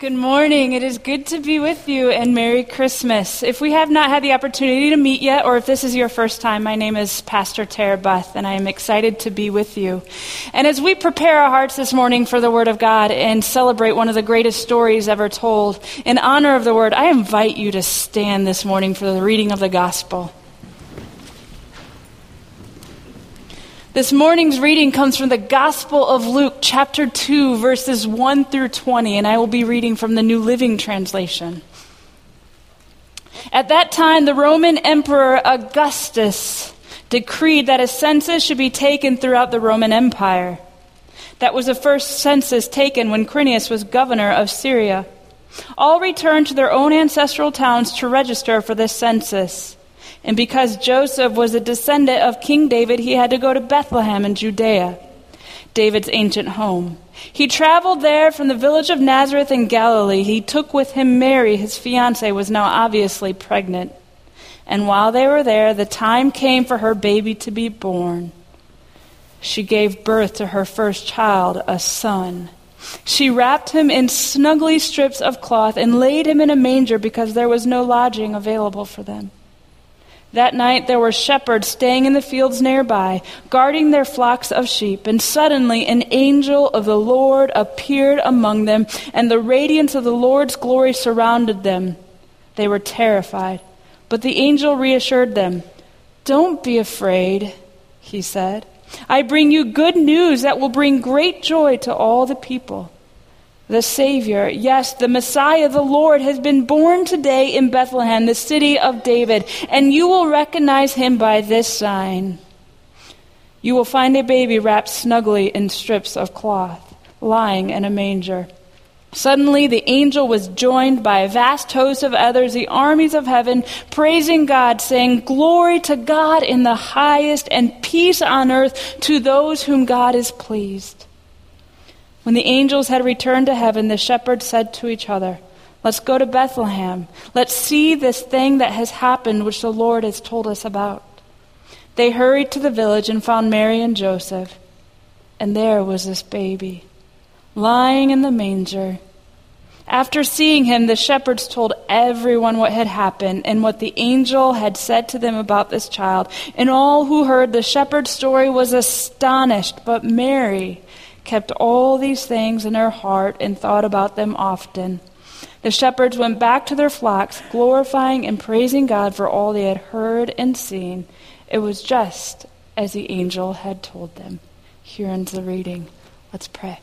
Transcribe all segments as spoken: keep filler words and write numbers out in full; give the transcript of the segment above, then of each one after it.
Good morning. It is good to be with you, and Merry Christmas. If we have not had the opportunity to meet yet, or if this is your first time, my name is Pastor Tara Buth, and I am excited to be with you. And as we prepare our hearts this morning for the Word of God and celebrate one of the greatest stories ever told, in honor of the Word, I invite you to stand this morning for the reading of the Gospel. This morning's reading comes from the Gospel of Luke, chapter two, verses one through twenty, and I will be reading from the New Living Translation. At that time, the Roman Emperor Augustus decreed that a census should be taken throughout the Roman Empire. That was the first census taken when Quirinius was governor of Syria. All returned to their own ancestral towns to register for this census. And because Joseph was a descendant of King David, he had to go to Bethlehem in Judea, David's ancient home. He traveled there from the village of Nazareth in Galilee. He took with him Mary, his fiancée, was now obviously pregnant. And while they were there, the time came for her baby to be born. She gave birth to her first child, a son. She wrapped him in snuggly strips of cloth and laid him in a manger because there was no lodging available for them. That night there were shepherds staying in the fields nearby, guarding their flocks of sheep, and suddenly an angel of the Lord appeared among them, and the radiance of the Lord's glory surrounded them. They were terrified, but the angel reassured them. "Don't be afraid," he said. "I bring you good news that will bring great joy to all the people. The Savior, yes, the Messiah, the Lord, has been born today in Bethlehem, the city of David, and you will recognize him by this sign. You will find a baby wrapped snugly in strips of cloth, lying in a manger." Suddenly the angel was joined by a vast host of others, the armies of heaven, praising God, saying, "Glory to God in the highest, and peace on earth to those whom God is pleased." When the angels had returned to heaven, the shepherds said to each other, "Let's go to Bethlehem. Let's see this thing that has happened, which the Lord has told us about." They hurried to the village and found Mary and Joseph. And there was this baby, lying in the manger. After seeing him, the shepherds told everyone what had happened and what the angel had said to them about this child. And all who heard the shepherd's story was astonished, but Mary kept all these things in her heart and thought about them often. The shepherds went back to their flocks, glorifying and praising God for all they had heard and seen. It was just as the angel had told them. Here ends the reading. Let's pray.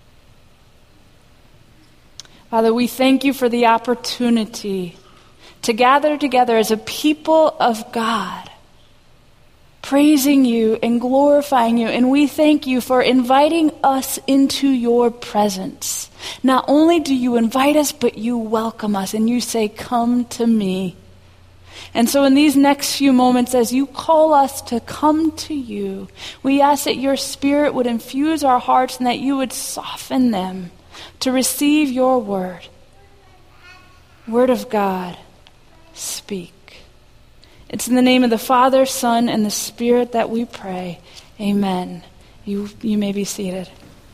Father, we thank you for the opportunity to gather together as a people of God, praising you and glorifying you. And we thank you for inviting us into your presence. Not only do you invite us, but you welcome us and you say, "Come to me." And so in these next few moments, as you call us to come to you, we ask that your Spirit would infuse our hearts and that you would soften them to receive your word. Word of God, speak. It's in the name of the Father, Son, and the Spirit that we pray. Amen. You, you may be seated.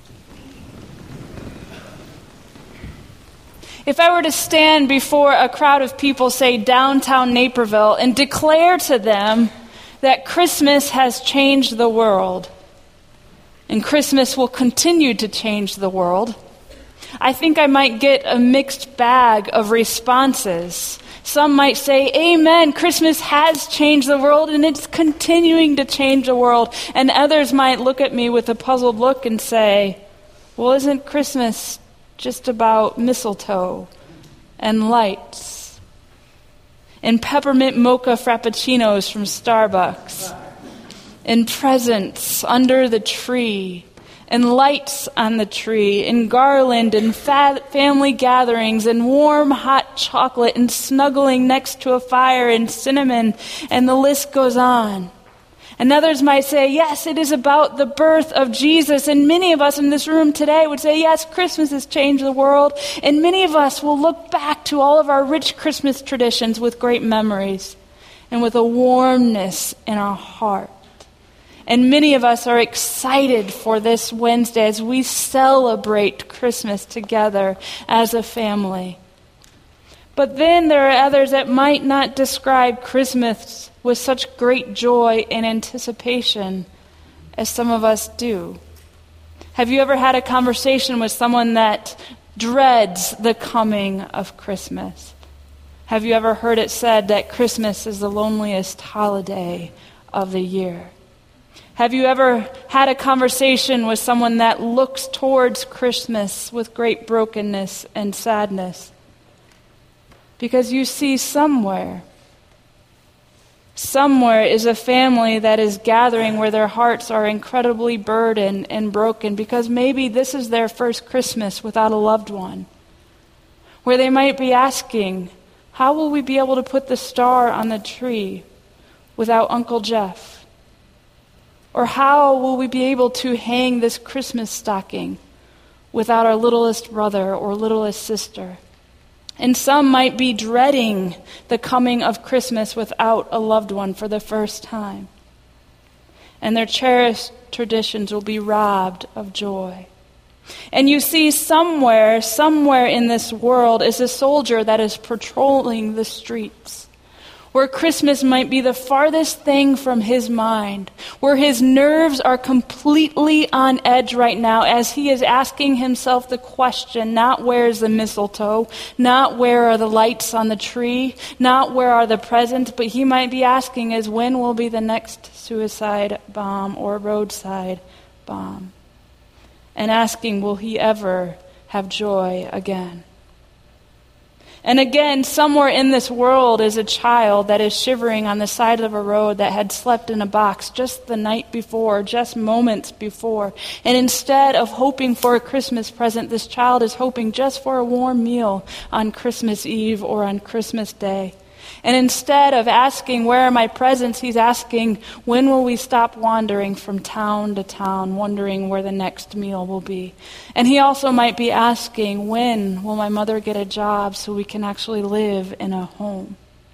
If I were to stand before a crowd of people, say downtown Naperville, and declare to them that Christmas has changed the world, and Christmas will continue to change the world, I think I might get a mixed bag of responses. Some might say, "Amen, Christmas has changed the world and it's continuing to change the world." And others might look at me with a puzzled look and say, "Well, isn't Christmas just about mistletoe and lights and peppermint mocha frappuccinos from Starbucks and presents under the tree and lights on the tree, and garland, and fa- family gatherings, and warm hot chocolate, and snuggling next to a fire, and cinnamon, and the list goes on." And others might say, "Yes, it is about the birth of Jesus." And many of us in this room today would say, "Yes, Christmas has changed the world." And many of us will look back to all of our rich Christmas traditions with great memories and with a warmness in our heart. And many of us are excited for this Wednesday as we celebrate Christmas together as a family. But then there are others that might not describe Christmas with such great joy and anticipation as some of us do. Have you ever had a conversation with someone that dreads the coming of Christmas? Have you ever heard it said that Christmas is the loneliest holiday of the year? Have you ever had a conversation with someone that looks towards Christmas with great brokenness and sadness? Because you see somewhere, somewhere is a family that is gathering where their hearts are incredibly burdened and broken because maybe this is their first Christmas without a loved one. Where they might be asking, how will we be able to put the star on the tree without Uncle Jeff? Or how will we be able to hang this Christmas stocking without our littlest brother or littlest sister? And some might be dreading the coming of Christmas without a loved one for the first time. And their cherished traditions will be robbed of joy. And you see somewhere, somewhere in this world is a soldier that is patrolling the streets, where Christmas might be the farthest thing from his mind, where his nerves are completely on edge right now as he is asking himself the question, not where is the mistletoe, not where are the lights on the tree, not where are the presents, but he might be asking is when will be the next suicide bomb or roadside bomb, and asking will he ever have joy again. And again, somewhere in this world is a child that is shivering on the side of a road that had slept in a box just the night before, just moments before. And instead of hoping for a Christmas present, this child is hoping just for a warm meal on Christmas Eve or on Christmas Day. And instead of asking, where are my presents, he's asking, when will we stop wandering from town to town, wondering where the next meal will be? And he also might be asking, when will my mother get a job so we can actually live in a home?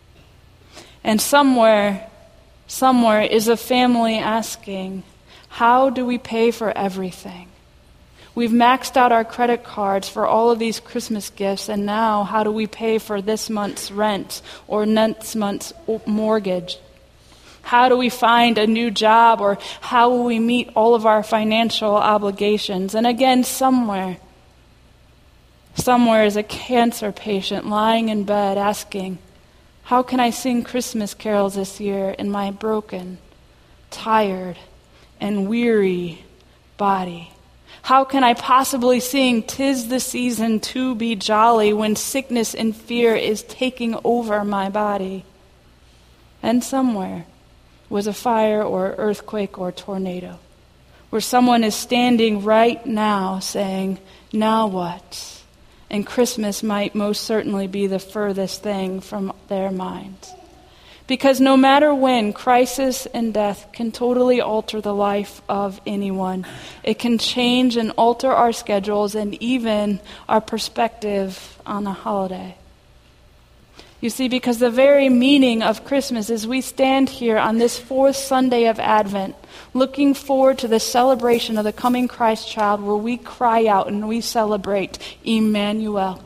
And somewhere, somewhere is a family asking, how do we pay for everything? We've maxed out our credit cards for all of these Christmas gifts, and now how do we pay for this month's rent or next month's mortgage? How do we find a new job, or how will we meet all of our financial obligations? And again, somewhere, somewhere is a cancer patient lying in bed asking, how can I sing Christmas carols this year in my broken, tired, and weary body? How can I possibly sing "'Tis the season to be jolly" when sickness and fear is taking over my body? And somewhere was a fire or earthquake or tornado, where someone is standing right now saying, now what? And Christmas might most certainly be the furthest thing from their minds. Because no matter when, crisis and death can totally alter the life of anyone. It can change and alter our schedules and even our perspective on a holiday. You see, because the very meaning of Christmas is we stand here on this fourth Sunday of Advent, looking forward to the celebration of the coming Christ child, where we cry out and we celebrate Emmanuel,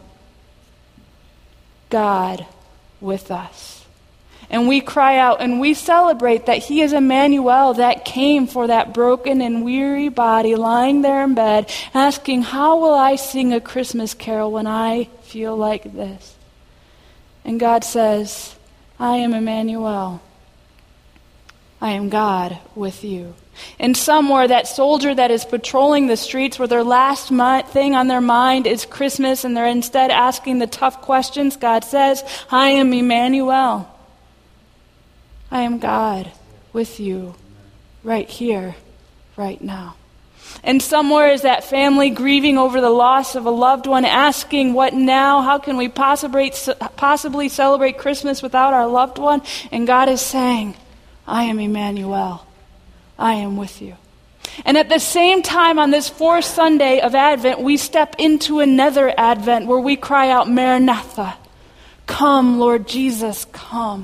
God with us. And we cry out and we celebrate that he is Emmanuel, that came for that broken and weary body lying there in bed, asking, how will I sing a Christmas carol when I feel like this? And God says, I am Emmanuel. I am God with you. And somewhere, that soldier that is patrolling the streets where their last mi- thing on their mind is Christmas, and they're instead asking the tough questions, God says, I am Emmanuel. I am God with you right here, right now. And somewhere is that family grieving over the loss of a loved one, asking, what now? How can we possibly, possibly celebrate Christmas without our loved one? And God is saying, I am Emmanuel. I am with you. And at the same time, on this fourth Sunday of Advent, we step into another Advent where we cry out, Maranatha, come, Lord Jesus, come.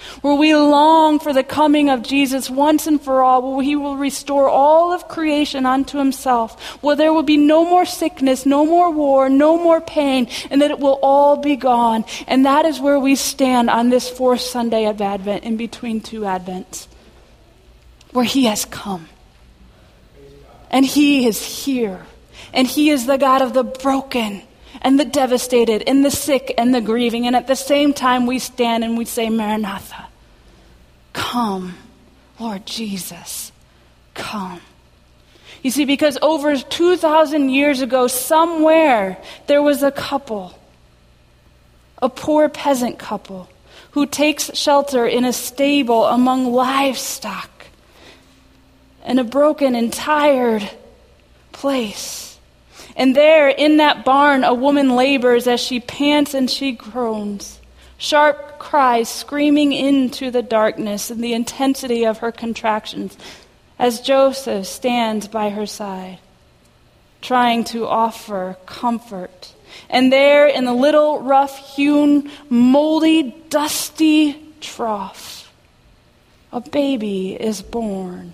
where we long for the coming of Jesus once and for all, where he will restore all of creation unto himself, where there will be no more sickness, no more war, no more pain, and that it will all be gone. And that is where we stand on this fourth Sunday of Advent, in between two Advents, where he has come. And he is here. And he is the God of the broken and the devastated and the sick and the grieving. And at the same time we stand and we say, Maranatha, come, Lord Jesus, come. You see, because over two thousand years ago, somewhere, there was a couple, a poor peasant couple, who takes shelter in a stable among livestock in a broken and tired place. And there, in that barn, a woman labors as she pants and she groans. Sharp cries screaming into the darkness and the intensity of her contractions as Joseph stands by her side, trying to offer comfort. And there, in the little rough-hewn, moldy, dusty trough, a baby is born.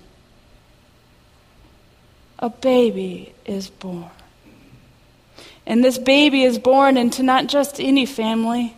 A baby is born. And this baby is born into not just any family,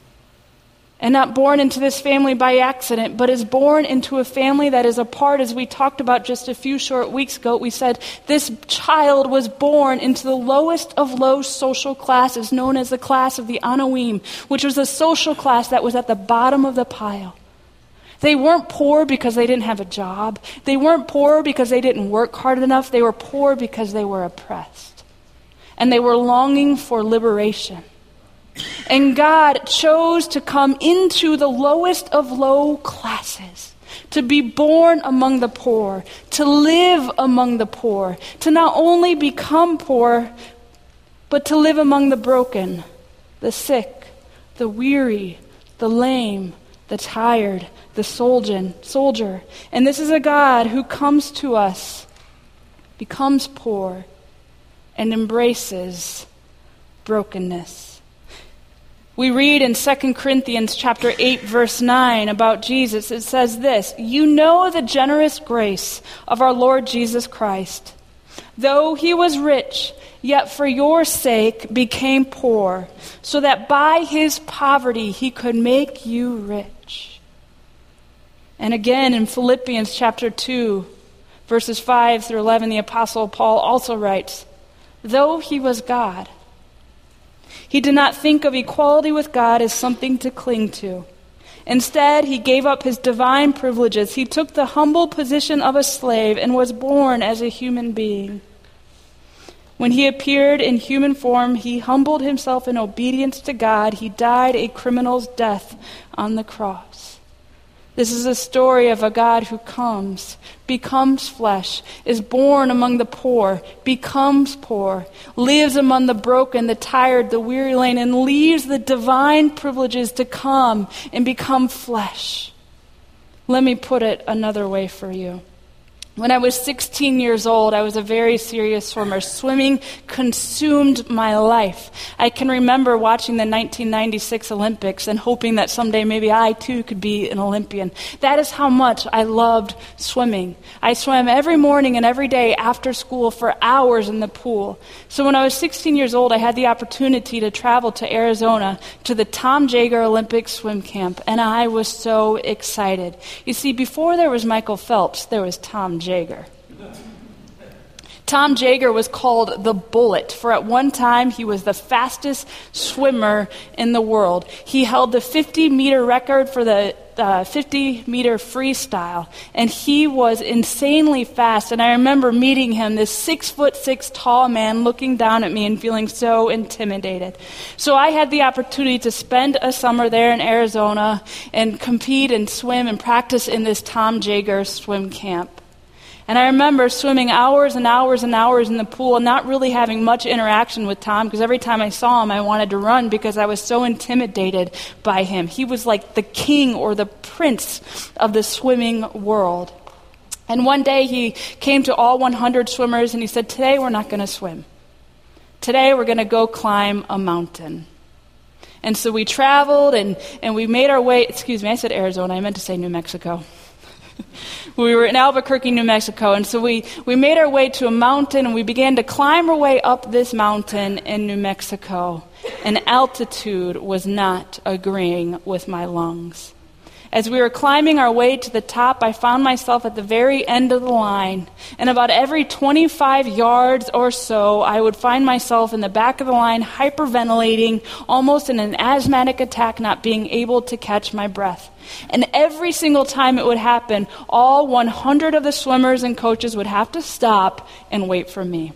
and not born into this family by accident, but is born into a family that is a part, as we talked about just a few short weeks ago. We said this child was born into the lowest of low social classes, known as the class of the Anoim, which was a social class that was at the bottom of the pile. They weren't poor because they didn't have a job. They weren't poor because they didn't work hard enough. They were poor because they were oppressed. And they were longing for liberation. And God chose to come into the lowest of low classes, to be born among the poor, to live among the poor, to not only become poor, but to live among the broken, the sick, the weary, the lame, the tired, the soldier. soldier. And this is a God who comes to us, becomes poor, and embraces brokenness. We read in Second Corinthians chapter eight, verse nine about Jesus. It says this, "You know the generous grace of our Lord Jesus Christ. Though he was rich, yet for your sake became poor, so that by his poverty he could make you rich." And again in Philippians chapter two, verses five through eleven, the Apostle Paul also writes, "Though he was God, he did not think of equality with God as something to cling to. Instead, he gave up his divine privileges. He took the humble position of a slave and was born as a human being. When he appeared in human form, he humbled himself in obedience to God. He died a criminal's death on the cross." This is a story of a God who comes, becomes flesh, is born among the poor, becomes poor, lives among the broken, the tired, the weary lane, and leaves the divine privileges to come and become flesh. Let me put it another way for you. When I was sixteen years old, I was a very serious swimmer. Swimming consumed my life. I can remember watching the nineteen ninety-six Olympics and hoping that someday maybe I too could be an Olympian. That is how much I loved swimming. I swam every morning and every day after school for hours in the pool. So when I was sixteen years old, I had the opportunity to travel to Arizona to the Tom Jager Olympic Swim Camp, and I was so excited. You see, before there was Michael Phelps, there was Tom Jager. Jager. Tom Jager was called the Bullet, for at one time he was the fastest swimmer in the world. He held the fifty-meter record for the uh, fifty-meter freestyle, and he was insanely fast. And I remember meeting him, this six-foot-six tall man, looking down at me and feeling so intimidated. So I had the opportunity to spend a summer there in Arizona and compete and swim and practice in this Tom Jager swim camp. And I remember swimming hours and hours and hours in the pool and not really having much interaction with Tom, because every time I saw him, I wanted to run because I was so intimidated by him. He was like the king or the prince of the swimming world. And one day he came to all one hundred swimmers and he said, "Today we're not going to swim. Today we're going to go climb a mountain." And so we traveled and, and we made our way, excuse me, I said Arizona, I meant to say New Mexico. We were in Albuquerque, New Mexico, and so we, we made our way to a mountain, and we began to climb our way up this mountain in New Mexico, and altitude was not agreeing with my lungs. As we were climbing our way to the top, I found myself at the very end of the line, and about every twenty-five yards or so, I would find myself in the back of the line hyperventilating, almost in an asthmatic attack, not being able to catch my breath. And every single time it would happen, all one hundred of the swimmers and coaches would have to stop and wait for me.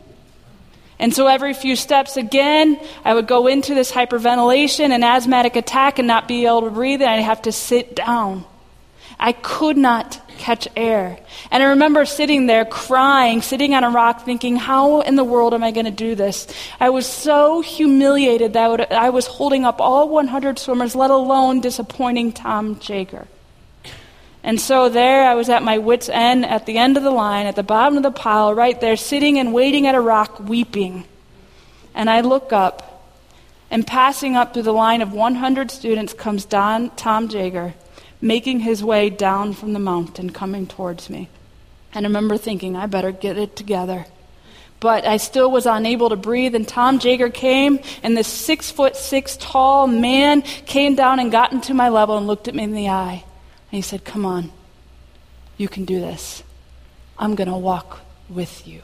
And so every few steps again, I would go into this hyperventilation and asthmatic attack and not be able to breathe, and I'd have to sit down. I could not catch air. And I remember sitting there crying, sitting on a rock thinking, how in the world am I going to do this? I was so humiliated that I, would, I was holding up all one hundred swimmers, let alone disappointing Tom Jaeger. And so there I was at my wit's end, at the end of the line, at the bottom of the pile, right there, sitting and waiting at a rock, weeping. And I look up, and passing up through the line of one hundred students comes Don, Tom Jaeger, making his way down from the mountain, coming towards me. And I remember thinking, I better get it together. But I still was unable to breathe, and Tom Jaeger came, and this six foot six tall man came down and got into my level and looked at me in the eye. And he said, come on, you can do this. I'm going to walk with you.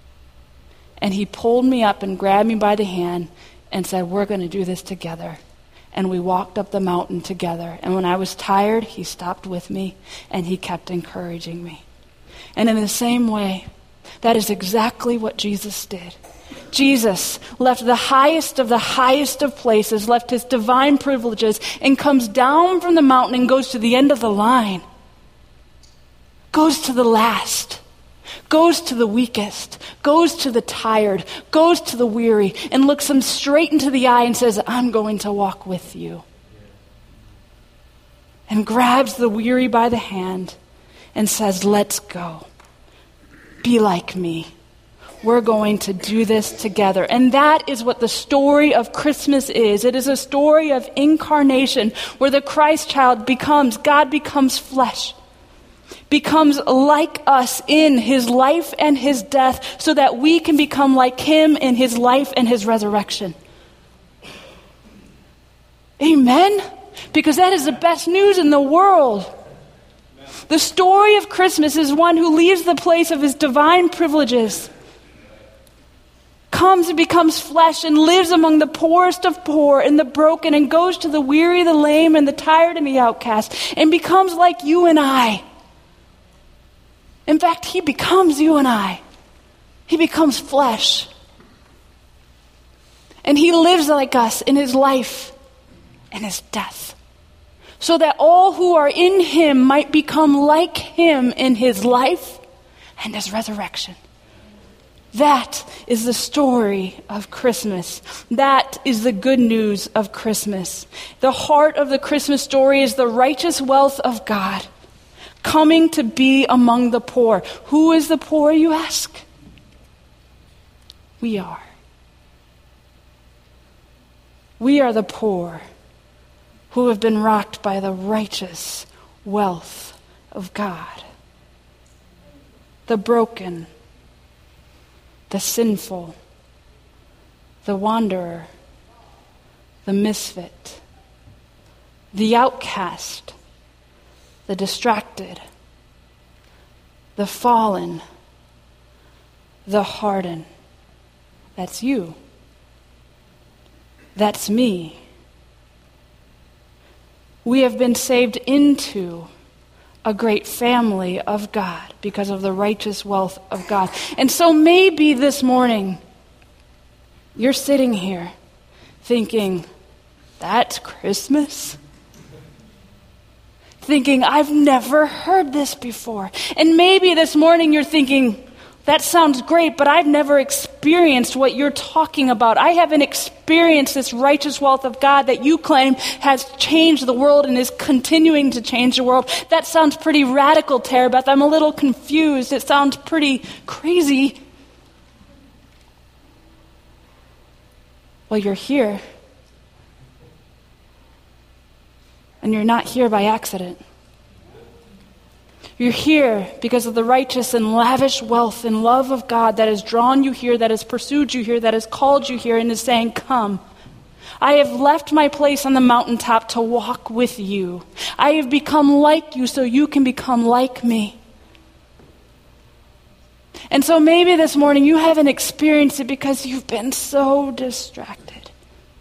And he pulled me up and grabbed me by the hand and said, we're going to do this together. And we walked up the mountain together. And when I was tired, he stopped with me and he kept encouraging me. And in the same way, that is exactly what Jesus did. Jesus left the highest of the highest of places, left his divine privileges, and comes down from the mountain and goes to the end of the line. Goes to the last. Goes to the weakest. Goes to the tired. Goes to the weary. And looks them straight into the eye and says, I'm going to walk with you. And grabs the weary by the hand and says, let's go. Be like me. We're going to do this together. And that is what the story of Christmas is. It is a story of incarnation where the Christ child becomes, God becomes flesh, becomes like us in his life and his death so that we can become like him in his life and his resurrection. Amen? Because that is the best news in the world. The story of Christmas is one who leaves the place of his divine privileges, comes and becomes flesh and lives among the poorest of poor and the broken and goes to the weary, the lame, and the tired and the outcast and becomes like you and I. In fact, he becomes you and I. He becomes flesh. And he lives like us in his life and his death, so that all who are in him might become like him in his life and his resurrection. That is the story of Christmas. That is the good news of Christmas. The heart of the Christmas story is the righteous wealth of God coming to be among the poor. Who is the poor, you ask? We are. We are the poor who have been rocked by the righteous wealth of God. The broken, the sinful, the wanderer, the misfit, the outcast, the distracted, the fallen, the hardened. That's you. That's me. We have been saved into a great family of God because of the righteous wealth of God. And so maybe this morning you're sitting here thinking, that's Christmas? Thinking, I've never heard this before. And maybe this morning you're thinking, that sounds great, but I've never experienced what you're talking about. I haven't experienced this righteous wealth of God that you claim has changed the world and is continuing to change the world. That sounds pretty radical, Terabeth. I'm a little confused. It sounds pretty crazy. Well, you're here And you're not here by accident. You're here because of the righteous and lavish wealth and love of God that has drawn you here, that has pursued you here, that has called you here, and is saying, come. I have left my place on the mountaintop to walk with you. I have become like you so you can become like me. And so maybe this morning you haven't experienced it because you've been so distracted.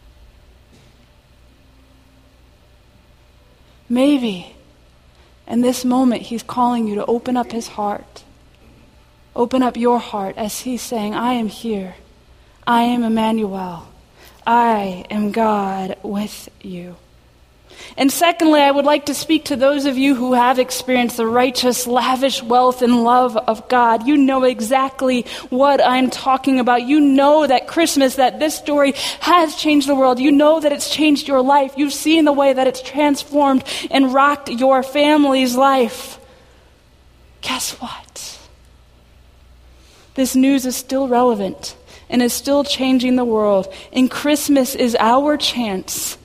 Maybe in this moment he's calling you to open up his heart. Open up your heart as he's saying, I am here. I am Emmanuel. I am God with you. And secondly, I would like to speak to those of you who have experienced the righteous, lavish wealth and love of God. You know exactly what I'm talking about. You know that Christmas, that this story has changed the world. You know that it's changed your life. You've seen the way that it's transformed and rocked your family's life. Guess what? This news is still relevant and is still changing the world. And Christmas is our chance.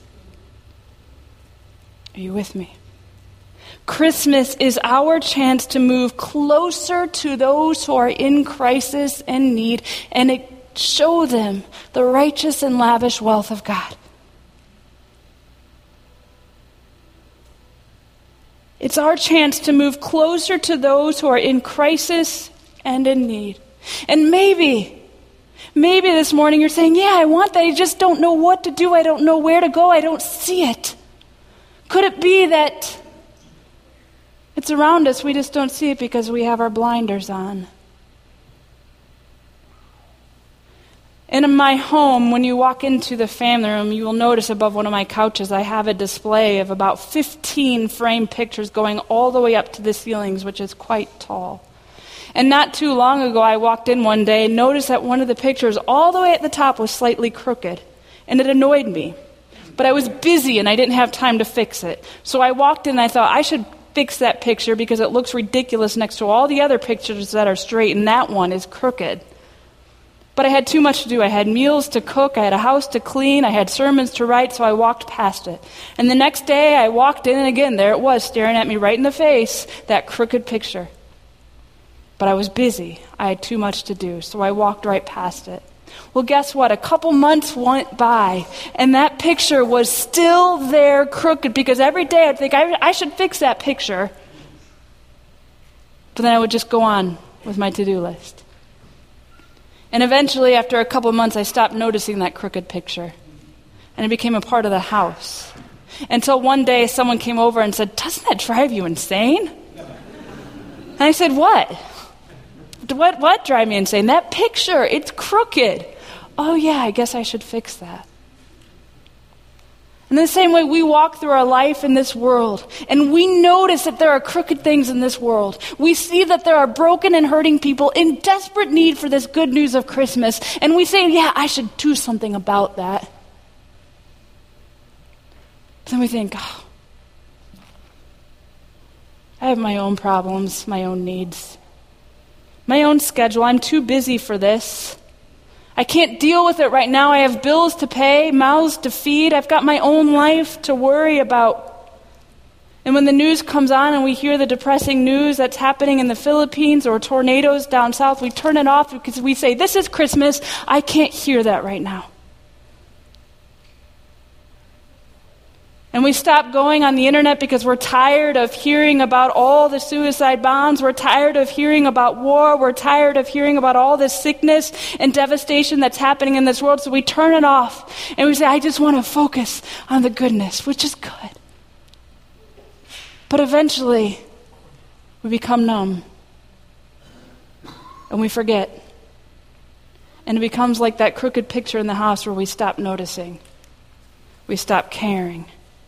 Are you with me? Christmas is our chance to move closer to those who are in crisis and need and show them the righteous and lavish wealth of God. It's our chance to move closer to those who are in crisis and in need. And maybe, maybe this morning you're saying, yeah, I want that. I just don't know what to do. I don't know where to go. I don't see it. Could it be that it's around us, we just don't see it because we have our blinders on? And in my home, when you walk into the family room, you will notice above one of my couches, I have a display of about fifteen framed pictures going all the way up to the ceilings, which is quite tall. And not too long ago, I walked in one day and noticed that one of the pictures all the way at the top was slightly crooked, and it annoyed me. But I was busy and I didn't have time to fix it. So I walked in and I thought, I should fix that picture because it looks ridiculous next to all the other pictures that are straight, and that one is crooked. But I had too much to do. I had meals to cook, I had a house to clean, I had sermons to write, so I walked past it. And the next day I walked in and again, there it was, staring at me right in the face, that crooked picture. But I was busy. I had too much to do, so I walked right past it. Well, guess what? A couple months went by, and that picture was still there crooked, because every day I'd think, I, I should fix that picture. But then I would just go on with my to-do list. And eventually, after a couple months, I stopped noticing that crooked picture, and it became a part of the house. Until one day, someone came over and said, doesn't that drive you insane? And I said, what? What what drive me insane? That picture, it's crooked. Oh yeah, I guess I should fix that. In the same way, we walk through our life in this world, and we notice that there are crooked things in this world. We see that there are broken and hurting people in desperate need for this good news of Christmas, and we say, yeah, I should do something about that. Then we think, oh, I have my own problems, my own needs. My own schedule. I'm too busy for this. I can't deal with it right now. I have bills to pay, mouths to feed. I've got my own life to worry about. And when the news comes on and we hear the depressing news that's happening in the Philippines or tornadoes down south, we turn it off because we say, this is Christmas. I can't hear that right now. And we stop going on the internet because we're tired of hearing about all the suicide bombs. We're tired of hearing about war. We're tired of hearing about all this sickness and devastation that's happening in this world. So we turn it off and we say, I just want to focus on the goodness, which is good. But eventually, we become numb and we forget. And it becomes like that crooked picture in the house where we stop noticing. We stop caring.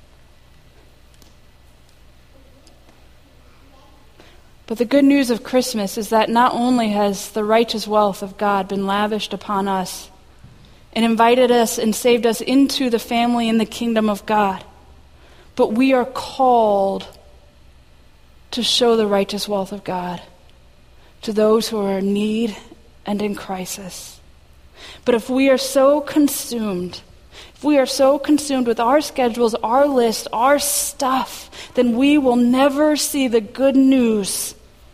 But the good news of Christmas is that not only has the righteous wealth of God been lavished upon us and invited us and saved us into the family and the kingdom of God, but we are called to show the righteous wealth of God to those who are in need and in crisis. But if we are so consumed, if we are so consumed with our schedules, our list, our stuff, then we will never see the good news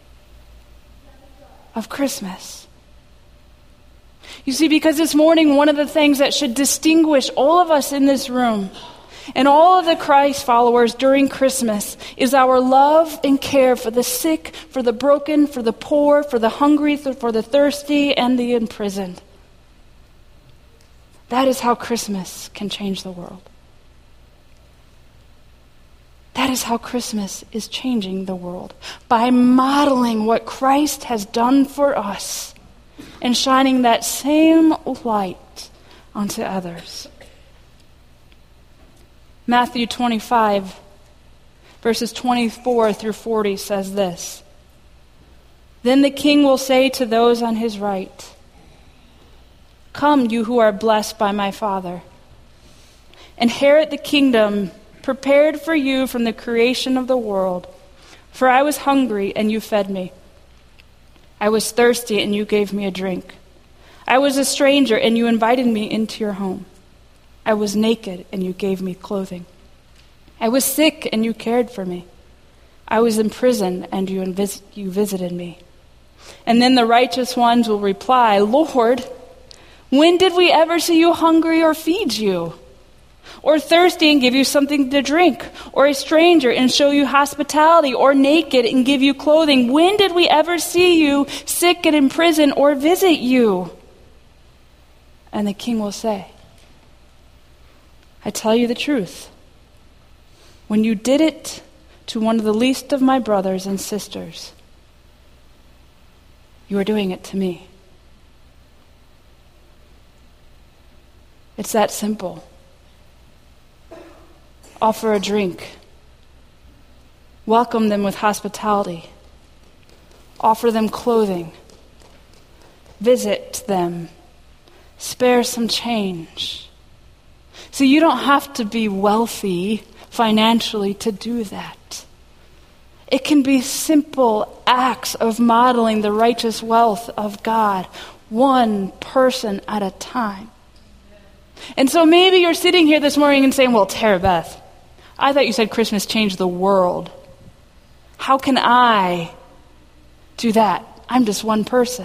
of Christmas. You see, because this morning, one of the things that should distinguish all of us in this room and all of the Christ followers during Christmas is our love and care for the sick, for the broken, for the poor, for the hungry, for the thirsty, and the imprisoned. That is how Christmas can change the world. That is how Christmas is changing the world. By modeling what Christ has done for us and shining that same light onto others. Matthew twenty-five, verses twenty-four through forty says this. Then the king will say to those on his right, "Come, you who are blessed by my Father. Inherit the kingdom prepared for you from the creation of the world. For I was hungry, and you fed me. I was thirsty, and you gave me a drink. I was a stranger, and you invited me into your home. I was naked, and you gave me clothing. I was sick, and you cared for me. I was in prison, and you, invis- you visited me." And then the righteous ones will reply, "Lord, when did we ever see you hungry or feed you? Or thirsty and give you something to drink? Or a stranger and show you hospitality? Or naked and give you clothing? When did we ever see you sick and in prison or visit you?" And the king will say, "I tell you the truth. When you did it to one of the least of my brothers and sisters, you are doing it to me." It's that simple. Offer a drink. Welcome them with hospitality. Offer them clothing. Visit them. Spare some change. See, you don't have to be wealthy financially to do that. It can be simple acts of modeling the righteous wealth of God, one person at a time. And so maybe you're sitting here this morning and saying, "Well, Tara Beth, I thought you said Christmas changed the world. How can I do that? I'm just one person."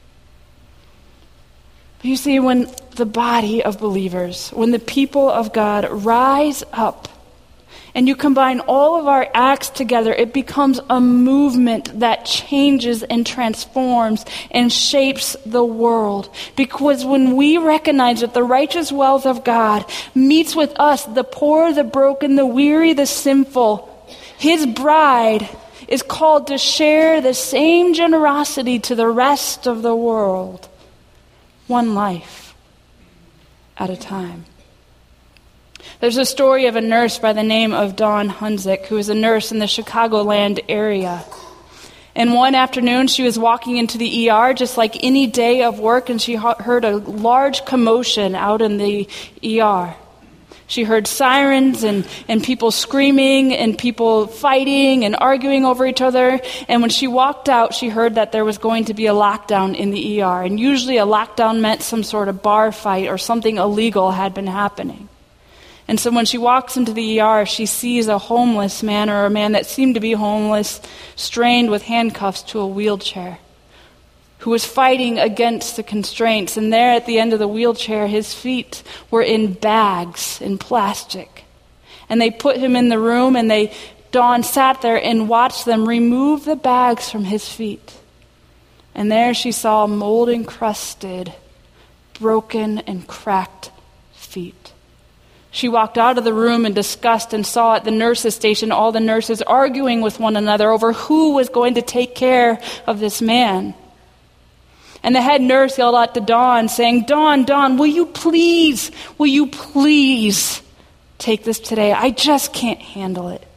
But you see, when the body of believers, when the people of God rise up, and you combine all of our acts together, it becomes a movement that changes and transforms and shapes the world. Because when we recognize that the righteous wealth of God meets with us, the poor, the broken, the weary, the sinful, his bride is called to share the same generosity to the rest of the world, one life at a time. There's a story of a nurse by the name of Dawn Hunzik, who was a nurse in the Chicagoland area. And one afternoon, she was walking into the E R just like any day of work, and she heard a large commotion out in the E R. She heard sirens and, and people screaming and people fighting and arguing over each other. And when she walked out, she heard that there was going to be a lockdown in the E R. And usually a lockdown meant some sort of bar fight or something illegal had been happening. And so when she walks into the E R, she sees a homeless man, or a man that seemed to be homeless, strained with handcuffs to a wheelchair, who was fighting against the constraints. And there at the end of the wheelchair, his feet were in bags, in plastic. And they put him in the room, and they, Dawn sat there and watched them remove the bags from his feet. And there she saw mold-encrusted, broken and cracked feet. She walked out of the room in disgust and saw at the nurse's station all the nurses arguing with one another over who was going to take care of this man. And the head nurse yelled out to Dawn, saying, "Dawn, Dawn, will you please, will you please take this today? I just can't handle it."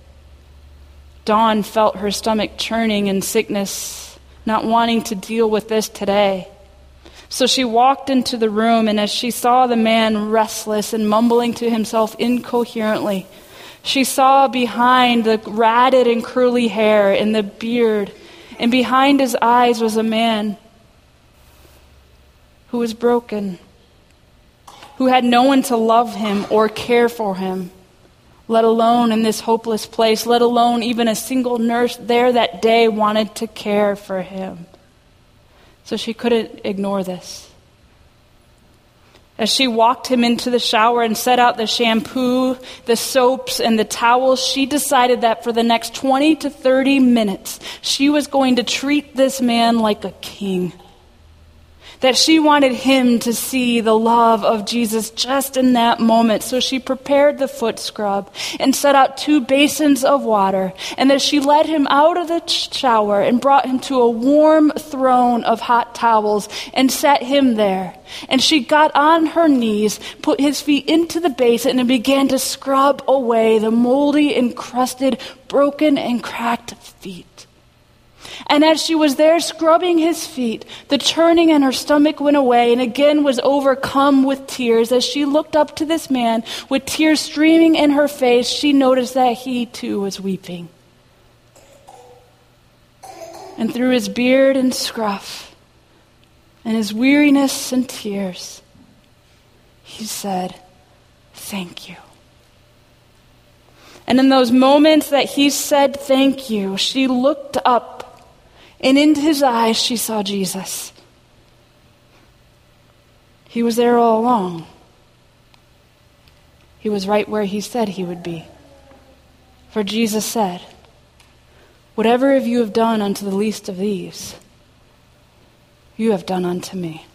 Dawn felt her stomach churning in sickness, not wanting to deal with this today. So she walked into the room, and as she saw the man restless and mumbling to himself incoherently, she saw behind the ratted and curly hair and the beard, and behind his eyes was a man who was broken, who had no one to love him or care for him, let alone in this hopeless place, let alone even a single nurse there that day wanted to care for him. So she couldn't ignore this. As she walked him into the shower and set out the shampoo, the soaps, and the towels, she decided that for the next twenty to thirty minutes, she was going to treat this man like a king. That she wanted him to see the love of Jesus just in that moment. So she prepared the foot scrub and set out two basins of water. And as she led him out of the shower and brought him to a warm throne of hot towels and set him there. And she got on her knees, put his feet into the basin, and began to scrub away the moldy, encrusted, broken, and cracked feet. And as she was there scrubbing his feet, the churning in her stomach went away and again was overcome with tears. As she looked up to this man with tears streaming in her face, she noticed that he too was weeping. And through his beard and scruff and his weariness and tears, he said, "Thank you." And in those moments that he said thank you, she looked up, and into his eyes she saw Jesus. He was there all along. He was right where he said he would be. For Jesus said, "Whatever you have done unto the least of these, you have done unto me."